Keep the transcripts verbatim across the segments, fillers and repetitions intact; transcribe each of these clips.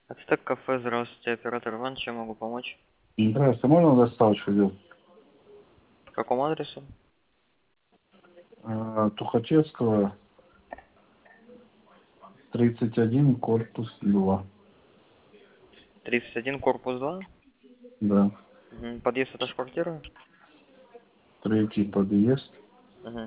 Ацтек кафе, здравствуйте, оператор Иван, чем могу помочь? Здравствуйте, можно доставочку делать? По какому адресу? А, Тухачевского, тридцать один, корпус два. тридцать один, корпус два. Да, Мгм. Подъезд этаж квартира? третий подъезд, Угу.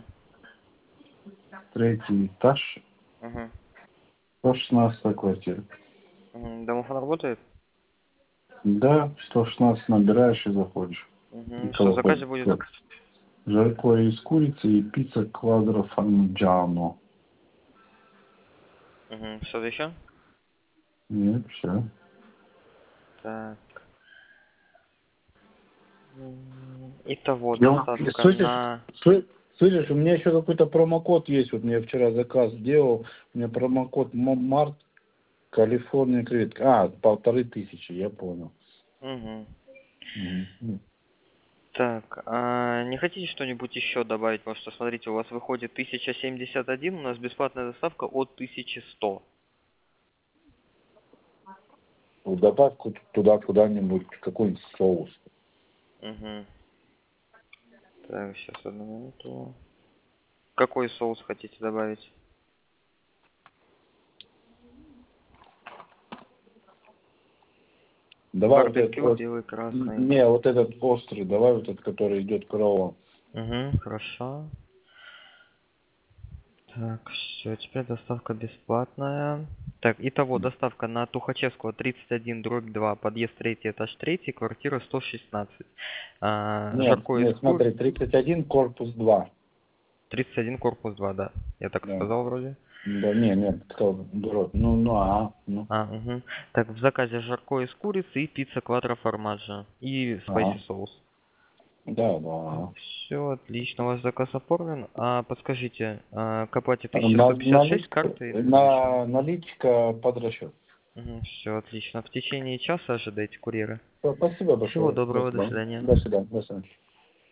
третий этаж, Угу. сто шестнадцатая квартира. Угу. Домофон работает? Да, сто шестнадцать набираешь и заходишь. Угу. Что в Никого заказе ходит. будет? Жаркое из курицы и пицца квадро фармаджано. Угу. Что-то еще? Нет, все. Так. М, Итого, Я, доставка слышишь, на... слы- слышишь, у меня еще какой-то промокод есть. Вот я вчера заказ сделал. У меня промокод М- Март, Калифорния кредитка. А, полторы тысячи, я понял. Угу. Мгм. Так, а не хотите что-нибудь еще добавить? Потому что, смотрите, у вас выходит тысяча семьдесят один, у нас бесплатная доставка от тысячи ста. Вот добавь ку- туда куда-нибудь какой-нибудь соус. Угу. Так, сейчас, одну минуту. Какой соус хотите добавить? Давай вот этот, Барбекю, вот, белый, н- красный. не, вот этот острый, давай вот этот, который идет кровом. Угу, хорошо. Так, все, теперь доставка бесплатная. Так, итого доставка на Тухачевского тридцать один, дробь два, подъезд третий, этаж третий, квартира сто шестнадцать. А, Нет, жаркое из нет, кур... смотри, тридцать один, корпус два. тридцать один, корпус два, да. Я так Да, сказал вроде. да не, нет, сказал, дурак. Ну, ну, а, ну, А, угу. Так, в заказе жаркое из курицы и пицца квадро формаджо. И спайси ага, соус. да, да, ага. Все, отлично, ваш заказ оформлен. А подскажите, а, к оплате тысяча На, сто пятьдесят шесть наличка, картой или наличными? на, наличка под расчет. Все, отлично. В течение часа ожидайте курьера. Спасибо Всего большое. До доброго, до свидания. свидания. До свидания. До свидания.